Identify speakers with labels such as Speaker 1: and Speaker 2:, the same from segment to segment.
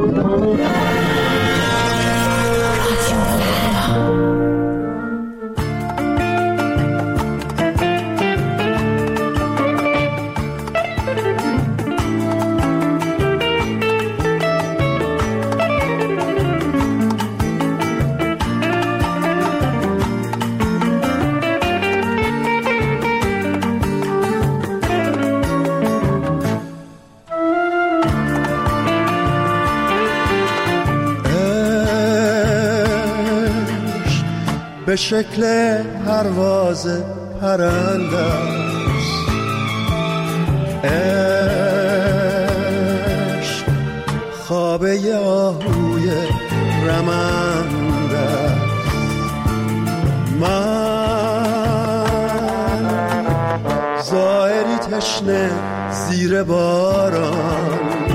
Speaker 1: به شکل پرواز پرنده است، عشق خوابه آهوی رمنده است. من زائری تشنه زیر باران،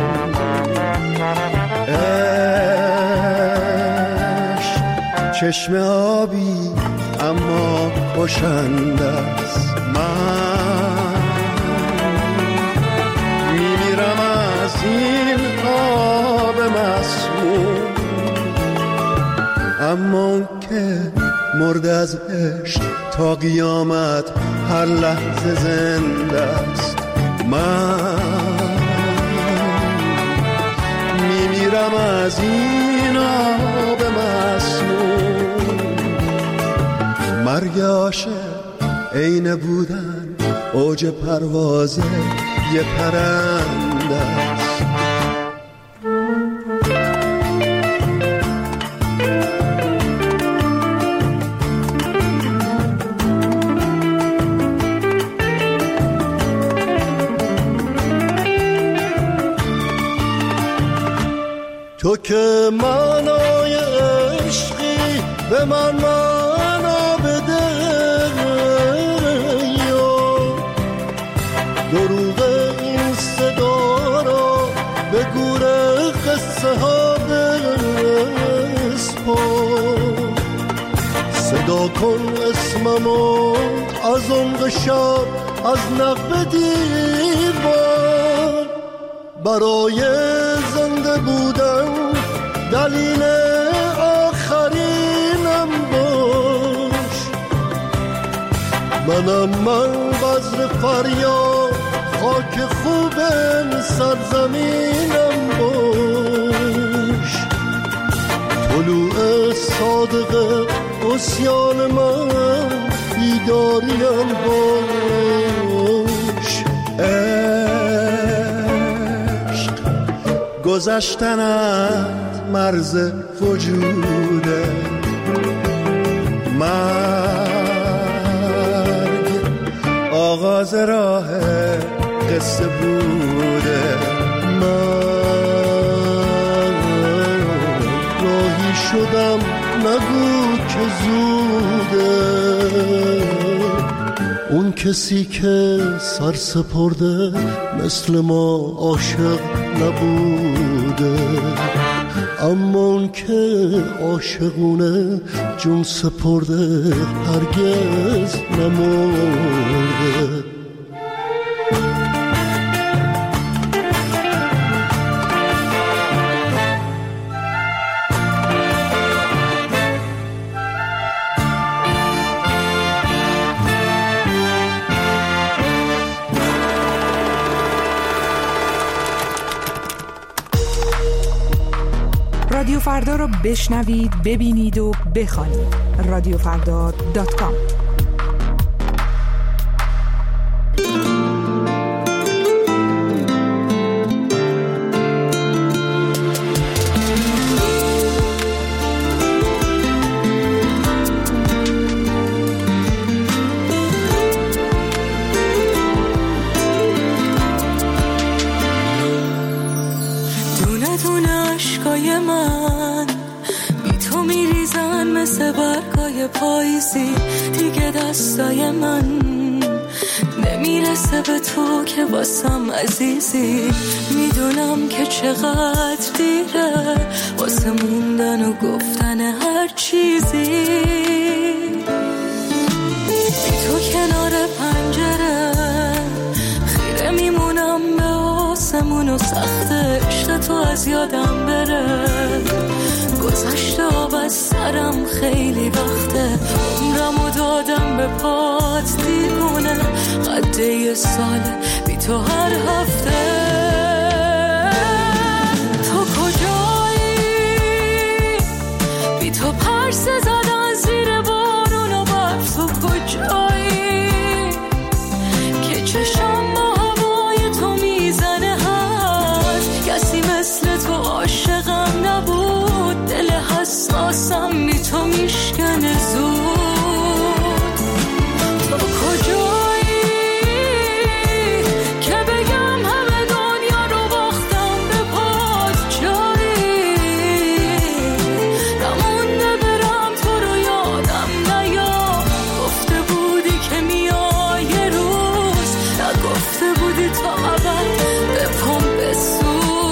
Speaker 1: چشم آبی اما خوشنده است. من میمیرم از این آب مسموم، اما اون که مرد از عشق تا قیامت هر لحظه زنده است. من میمیرم از این آب مسموم. مرگ عاشق عین بودن اوج پرواز یه پرنده است. تو که معنای عشقی به من معنا بده، دروغ این صدا را به گور قصه ها بسپار. صدا کن اسممو از عمق شب از نقب دیوار، برای زنده بودن دلیل آخرینم باش. منم من بذر فریاد خاک خوب سرزمینم باش. طلوع صادق عصیان من بیداریم باش. گذشتنت مرز وجوده، مرگ آغاز راه قصه بوده. من راهی شدم نگو که زوده، اون کسی که سر سپرده مثل ما عاشق نبوده، اما اون که عاشقونه جون سپرده هرگز نمرده.
Speaker 2: رادیو فردا رو بشنوید، ببینید و بخوانید. radiofrda.com.
Speaker 3: پاییزی دیگه دستای من نمیرسه به تو که واسم عزیزی. میدونم که چقدر دیره واسه موندن و گفتن هر چیزی. بی تو کنار پنجره خیره میمونم به آسمون آسون و سخت عشق تو از یادم بره. گذشته آب از سرم خیلی وقته، عمرمو دادم به پات دیوونه. قد یه ساله بی تو هر هفته. تو کجایی؟ بی تو پرسه زدن زیر بارون و برف. تو کجایی که چشم با هوای تو میزنه؟ هست کسی مثل تو عاشقم نبود. دل حساسم بی تو میشکنه زود. تو کجایی که بگم همه دنیا رو باختم به پات؟ جایی نمونده برم تو رو یادم نیا. گفته بودی که میای یه روز، نگفته بودی تا ابد به پام بسوز.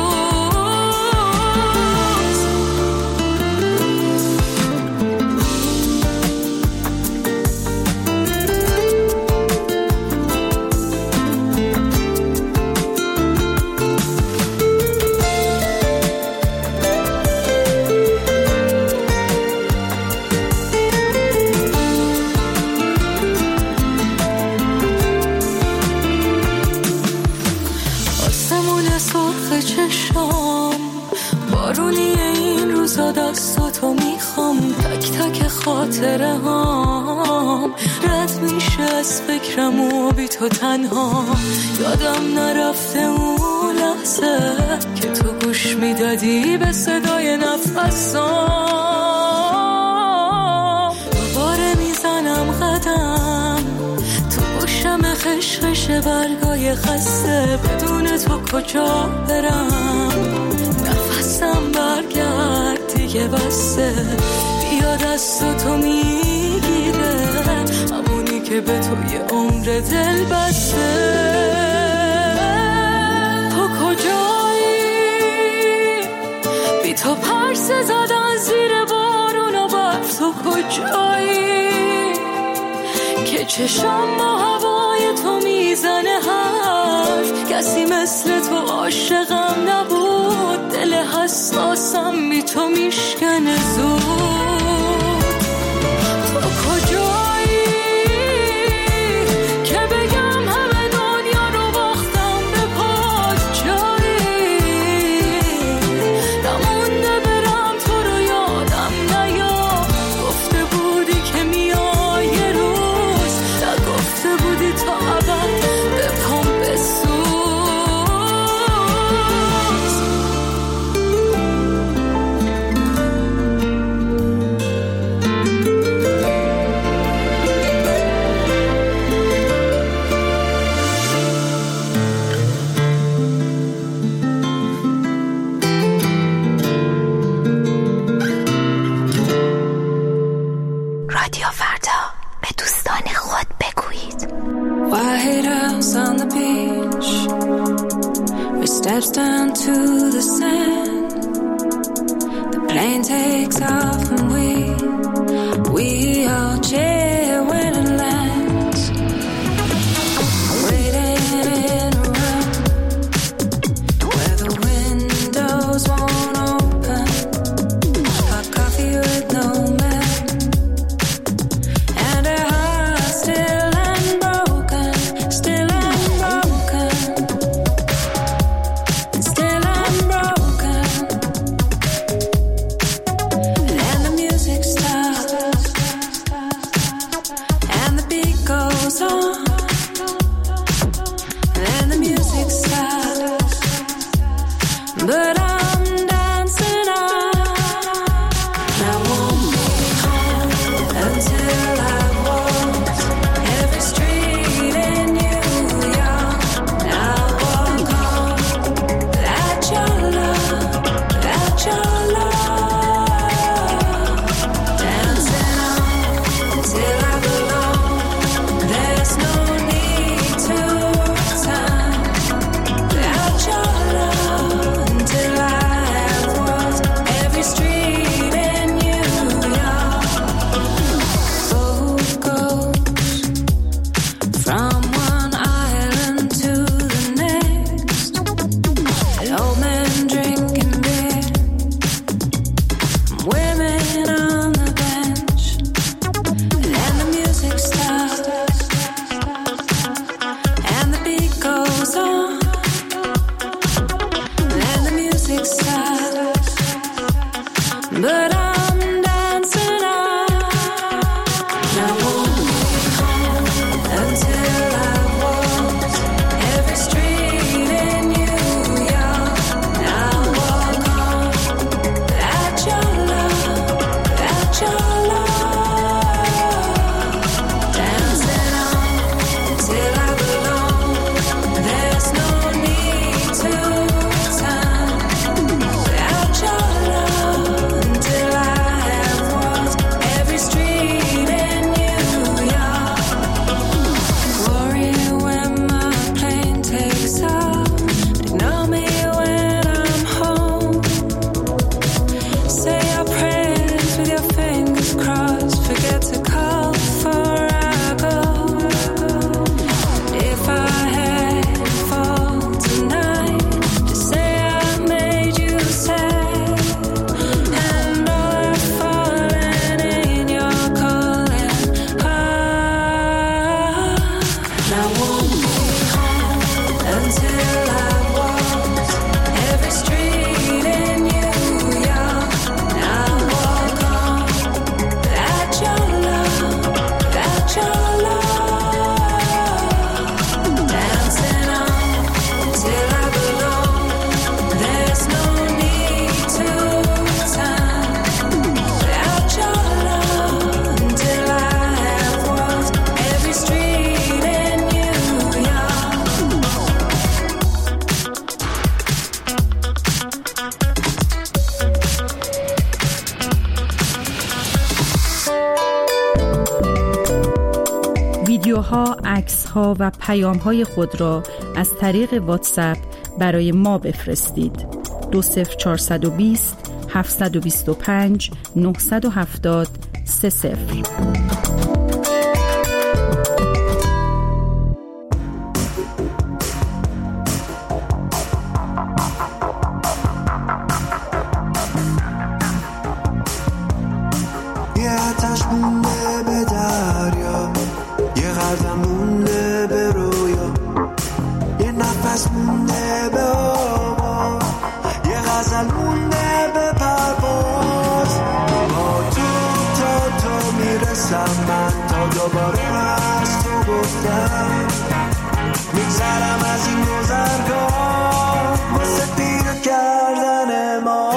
Speaker 3: بارونی این روزا دستاتو میخوام، تک تک خاطره هام رد میشه از فکرم و بی تو تنها. یادم نرفته اون لحظه که تو گوش میدادی به صدای نفسام. دوباره میزنم قدم تو گوشم خشخش برگای خسته. بدون تو کجا برم؟ نفسم برگرد دیگه بسته. بیا دست تو میگیره، همونی که به تو یه عمر دل بسته. تو کجایی؟ بی تو پرسه زدن زیر بارون و برف. تو کجایی که چشم با هوای تو میزنه حرف؟ کسی مثل تو عاشقم نبود. دل حساسم بی تو میشکنه زود. تو کجایی که بگم همه دنیا رو باختم به پات؟ جایی نمونده برم تو رو یادم نیا. گفته بودی که میای یه روز، نگفته بودی تا ابد به پام بسوز.
Speaker 4: رادیو فردا، به دوستان خود بگویید.
Speaker 3: White house on the beach, we steps down to the sand. The plane takes off and we all cheer when it lands. Waiting in a room where the windows won't open. Hot coffee with no milk, and a heart still unbroken, still unbroken, still unbroken. And the music starts, and the beat goes on, and the music starts, but I'm dancing on. I won't be home until I walk every street in New York. I'll walk home without your love, without your love. Dancing on till I belong. There's no need to return without your love until I takes us, but I'm dancing on. I won't be home until I walk every street in New York. I'll walk on without your love, without your love. Dancing on till I belong. There's no need to return without your love until I have walked every street in New York. Worry when my plane takes off, but ignore me when I'm home. Say your prayers with your fingers crossed. Forget to call before I go. If I had to fall tonight, just say I made you sad. And all I've fallen in your calling heart. And I won't be home until I've walked every street in New York. I'll walk on without your love, without your love. Dancing on till I belong. There's no need to return without your love until I have walked every street in New York.
Speaker 5: ویدیوها، عکس‌ها و پیام‌های خود را از طریق واتساپ برای ما بفرستید. 20420 725 970 30.
Speaker 6: یه آتش مونده به دریا، یه قدم مونده به رویا، یه نفس مونده به آوا، یه غزل مونده به پرواز. با تو میرسم من، تا دوباره از تو گفتم میگذرم از این گذرگاه واسه پیر کردن ما.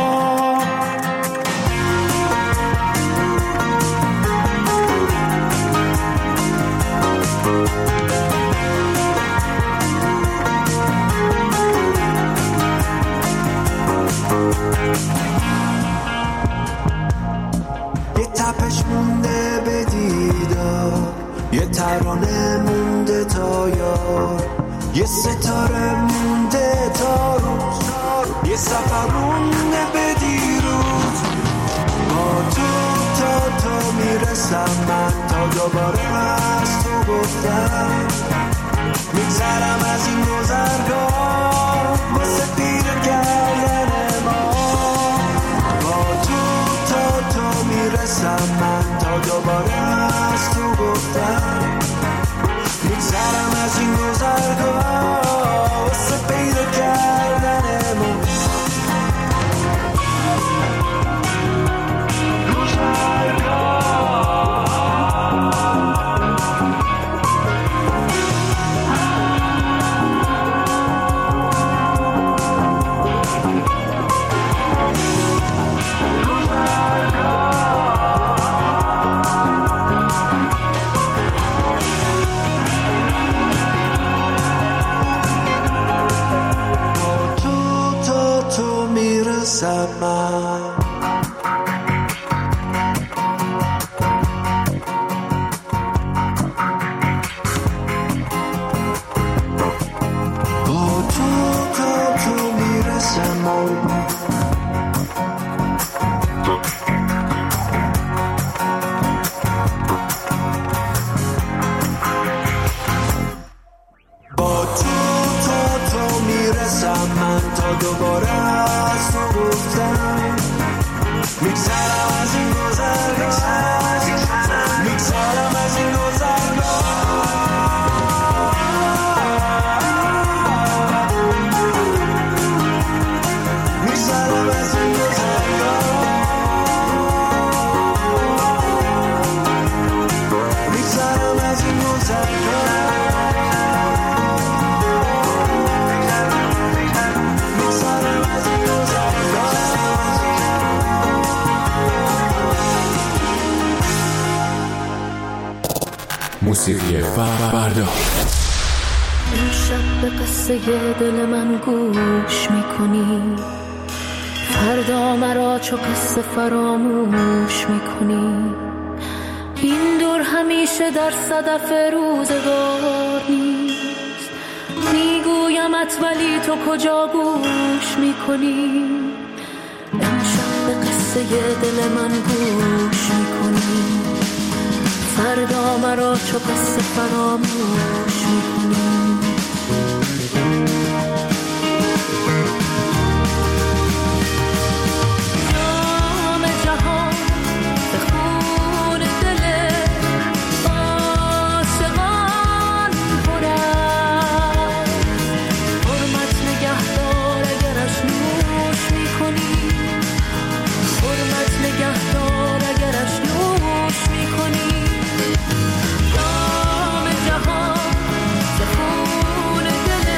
Speaker 6: یه تپش مونده به دیدار، یه ترانه مونده تا یار، یه ستاره مونده تا روز، یه سفر مونده به دیروز. با تو میرسم من، تا دوباره از تو گفتم میگذرم از این گذرگاه واسه پیر کردن ما. با تو میرسم من، تا دوباره از تو گفتم میگذرم از این گذرگاه واسه پیدا کردن ما. دوباره از تو گفتم میگذرم از این گذرگاه، میگذرم از این گذرگاه، میگذرم میگذرم از این گذرگاه، میگذرم از این گذرگاه، میگذرم از این گذرگاه.
Speaker 7: موسیقی فردا.
Speaker 3: امشب به قصه دل من گوش میکنی، فردا مرا چو قصه فراموش میکنی. این دور همیشه در صدف روزگار نیست، میگویمت ولی تو کجا گوش میکنی. امشب به قصه دل من گوش میکنی، فردا مرا چو قصه فراموش میکنی. جام جهان به خون دل عاشقان پر است، حرمت نگهدار اگرش نوش میکنی، حرمت نگهدار اگرش نوش میکنی. جام جهان به خون دل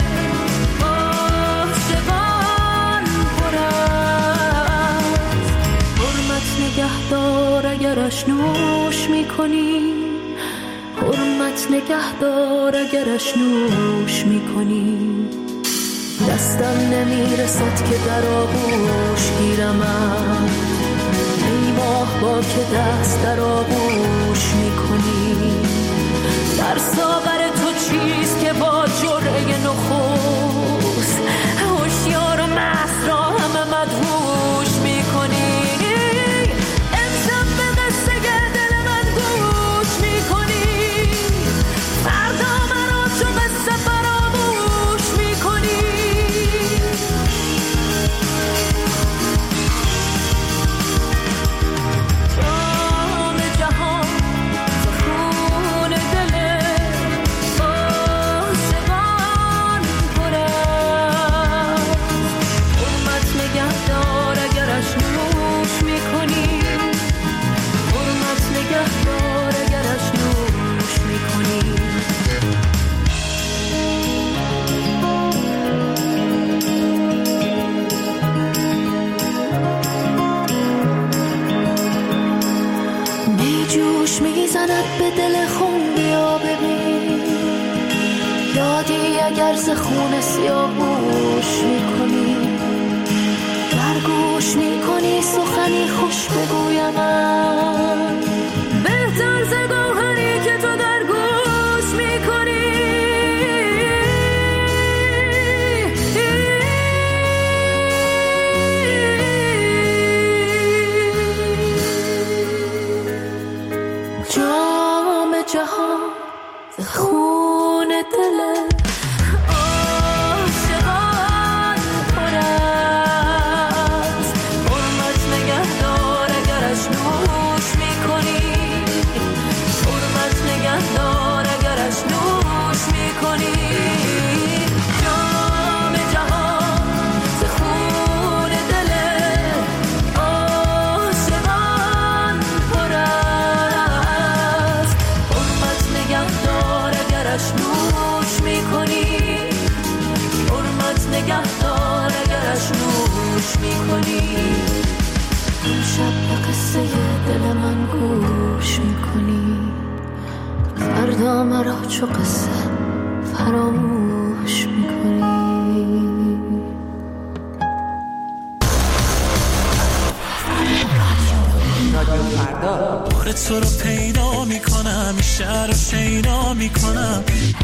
Speaker 3: عاشقان پر است، حرمت نگهدار اگرش نوش میکنی، حرمت نگهدار اگرش نوش میکنی. دستم نمیرسد که در آغوش گیرمت، ای ماه با که دست در آغوش میکنی. در ساغر تو چیست که با جرعه نخست، هوشیار و مست را همه مدهوش میکنی. امشب به قصه دل من گوش میکنی، فردا مرا چو قصه فراموش میکنی. جام جهان ز خون دل عاشقان پر است، حرمت نگهدار اگرش نوش میکنی، حرمت نگهدار اگرش نوش میکنی. می جوش میزند به دل خون، بیا ببین یادی اگر ز خون سیاهوش میکنی. در گوش میکنی سخنی خوش بگویم من، بهتر ز گوهری که تو در گوش میکنی. جام جهان ز خون دل عاشقان پر است، حرمت نگهدار اگرش نوش میکنی، حرمت نگهدار اگرش نوش میکنی. جام جهان ز خون دل عاشقان پر است، حرمت نگهدار اگرش نوش میکنی، حرمت نگهدار اگرش نوش میکنی. شب به قصه دل من گوش میکنی، فردا مرا چو قصه فراموش میکنی.
Speaker 8: بار تو رو پیدا میکنم، این شهر رو شیدا میکنم.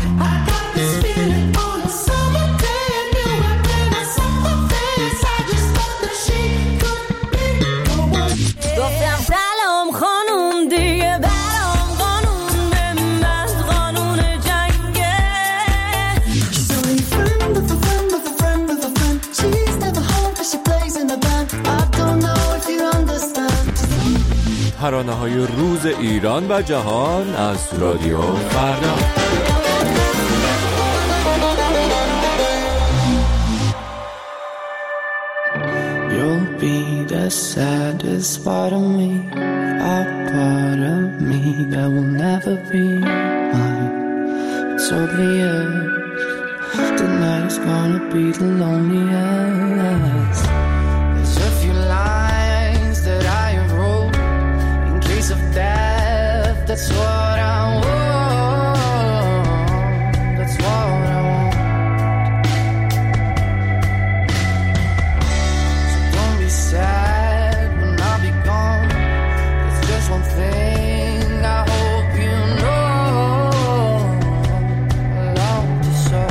Speaker 3: گفتم سلام خانوم دیگه برام قانون بمند، قانون جنگه.
Speaker 9: She's only a friend of a friend of a friend of a friend. She's never home cause she plays in a band. I don't know if you understand.
Speaker 7: ترانه‌های روز ایران و جهان از رادیو فردا.
Speaker 6: You'll be the saddest part of me, a part of me that will never be mine. It's obvious tonight's gonna be the loneliest. There's a few lines that I have wrote in case of death. That's what I want. That's what I want. So don't be sad when I'll be gone. There's just one thing I hope you know. I love you so.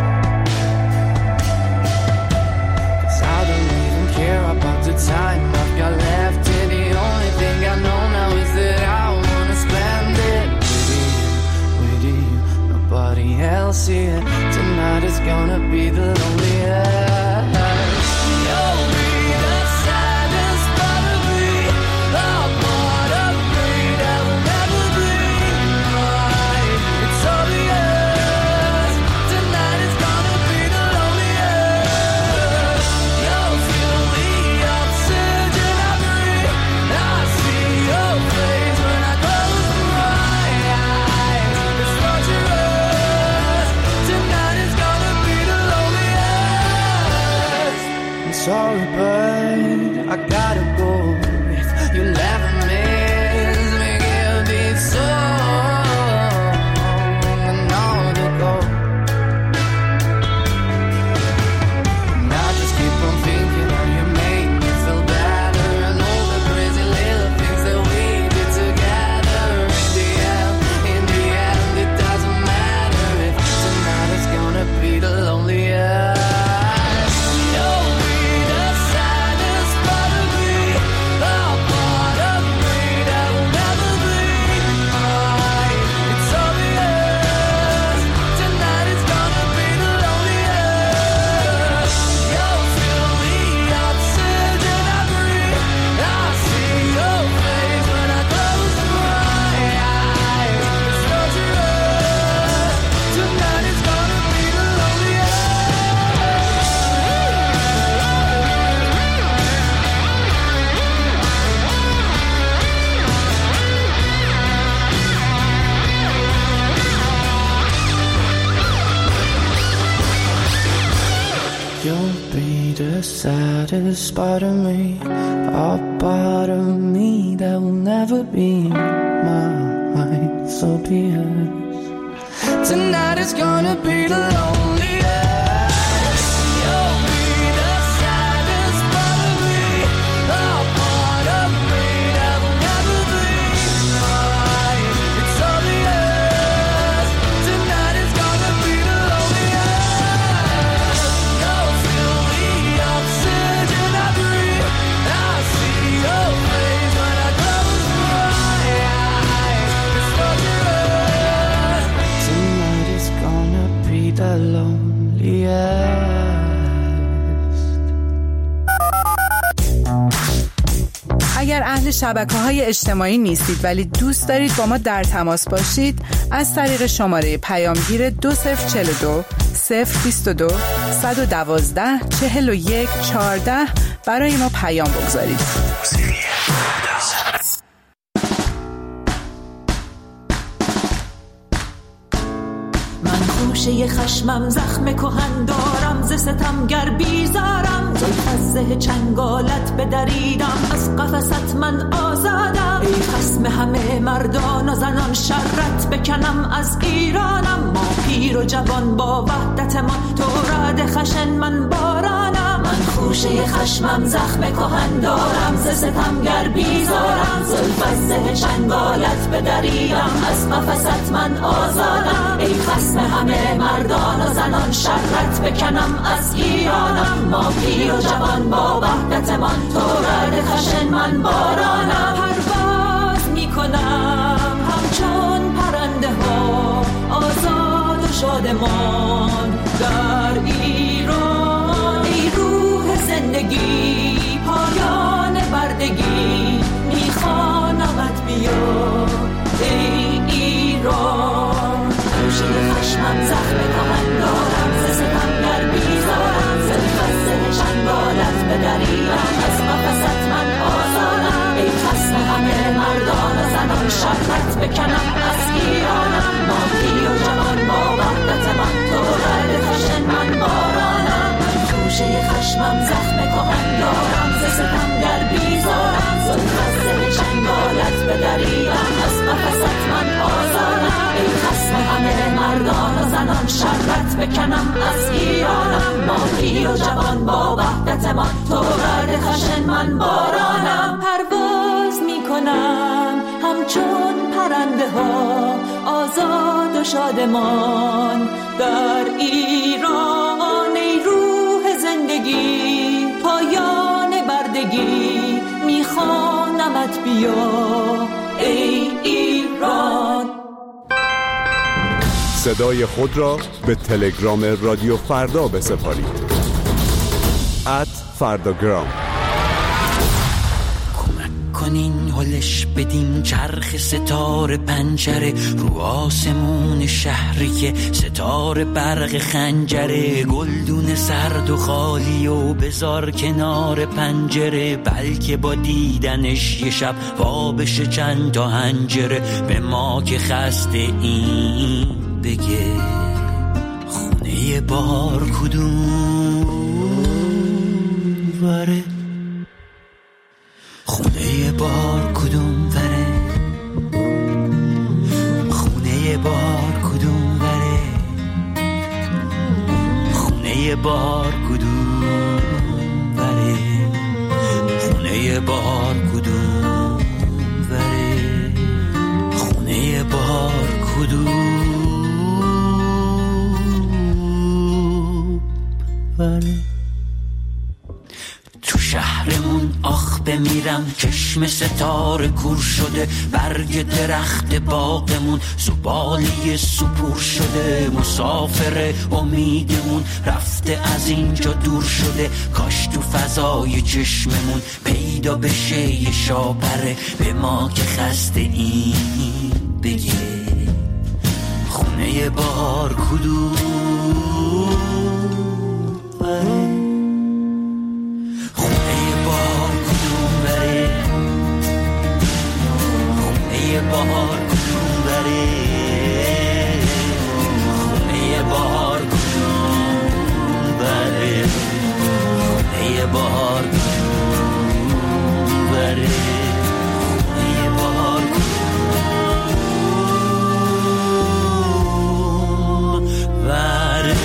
Speaker 6: 'Cause I don't even care about the time I've got left here. The only thing I know now is that I wanna spend it with you. Nobody else here. Tonight is gonna be the loneliest. You'll be the saddest part of me, a part of me that will never be mine. It's obvious tonight is gonna be the loneliest. You'll feel the oxygen I breathe. I see your face when I close my eyes. It's torturous. Tonight is gonna be the loneliest. I'm sorry, but I gotta go. If you'll ever miss me, give me some another go. And I just keep on thinking how you make me feel better, and all the crazy little things that we did together. In the end, it doesn't matter if tonight is gonna be the loneliest. You'll be the saddest part of me, a part of me that will never be mine. It's obvious tonight is gonna be the loneliest. You'll feel the oxygen I breathe. I see your face when I close my eyes. It's torturous. Tonight is gonna be the loneliest. You'll be the saddest part of me, a part of me that will never be mine. So be it. Tonight is gonna be the loneliest. You'll be the saddest part of me, a part of me that will never be mine. It's obvious. Tonight is gonna be the loneliest. You'll feel the oxygen I breathe. I see your face when I close my eyes. It's torturous. Tonight is gonna be the loneliest.
Speaker 2: اگر اهل شبکه‌های اجتماعی نیستید ولی دوست دارید با ما در تماس باشید، از طریق شماره پیامگیر 2042 022 112 41 14 برای ما پیام بگذارید.
Speaker 3: من خوشه خشمم زخم کهن دارم، ز ستمگر بیزارم، زلف از زه چنگالت بدریدم، از قفست من آزادم. ای خصم همه مردان و زنان، شرت بکنم از ایرانم. ما پیر و جوان با وحدت من، تو رعد خشن من بارانم. من خوشه خشمم زخم کهن دارم، ز ستمگر بیزارم، زلف از زه چنگالت بدریدم، از قفست من آزادم. ای خصم همه مردان و زنان، شرت بکنم از ایرانم. ما پیر و جوان با وحدت من، تو رعد خشن من بارانم. پرواز میکنم همچون پرنده ها، آزاد و شادمان در ایران. ای روح زندگی، پایان بردگی، میخوانمت بیا ای ایران. خوشه خشمم زخم کهن دارم، ز ستمگر بیزارم، زلف از زه چنگالت بدریدم، دریم از قفست من آزادم ای خصم همه مردان و زنان شربت بکنم از ایرانم ماهی و جوان با وحدت من تو رد خشن من بارانم من توشه خشمم زخم کهن دارم ز ستم در بیزارم زلف از زل چنگالت به دریم از قفست من آزادم ای خصم همه مردان و زنان شربت بکنم از ایرانم ماهی و جوان با وحدت من تو رد خشن من بارانم پرواز میکنم همچون پرنده ها آزاد و شادمان در ایران ای روح زندگی پایان بردگی میخوانمت بیا ای ایران.
Speaker 10: صدای خود را به تلگرام رادیو فردا بسپارید @فرداگرام.
Speaker 8: کنین هلش بدین چرخ ستاره پنجره رو آسمون شهری که ستاره برق خنجره گلدون سرد و خالی و بذار کنار پنجره بلکه با دیدنش یه شب وا بشه چند تا هنجره به ما که خسته این بگه خونه بار کدوم وره خونه بار کدوم وره خونه بار کدوم وره خونه بار کدوم وره خونه بار کدوم وره خونه بار کدوم وره. تو شهرمون آخ بمیرم چشم ستاره کور شده برگ درخت باغمون زباله سپور شده مسافر امیدمون رفته از اینجا دور شده کاش تو فضای چشممون پیدا بشه یه شاپره به ما که خسته این بگه خونه بار کدوم وره بهار کدوم بره خونه بهار کدوم بره خونه بهار کدوم بره خونه بهار کدوم بره.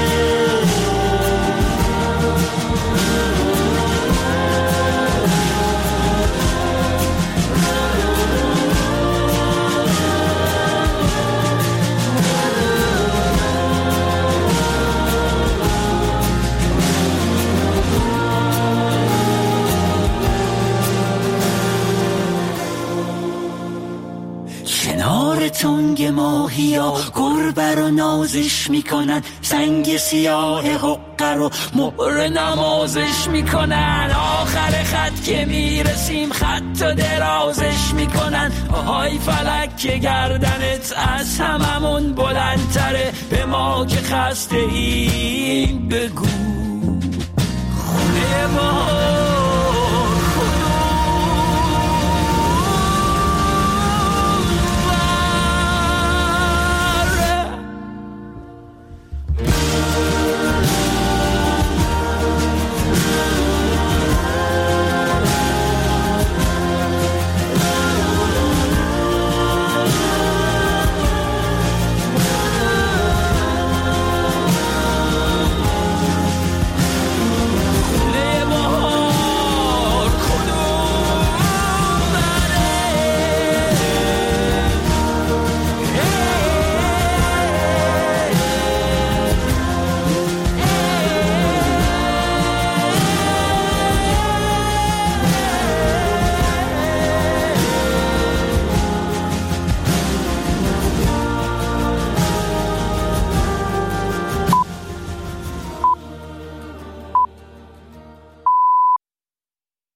Speaker 8: تنگ ماهیا گربه رو نازش میکنن سنگ سیاه حقه رو مهر نمازش میکنن آخر خط که میرسیم خط و درازش میکنن آهای فلک که گردنت از هممون بلندتره به ما که خسته این بگو خونه ما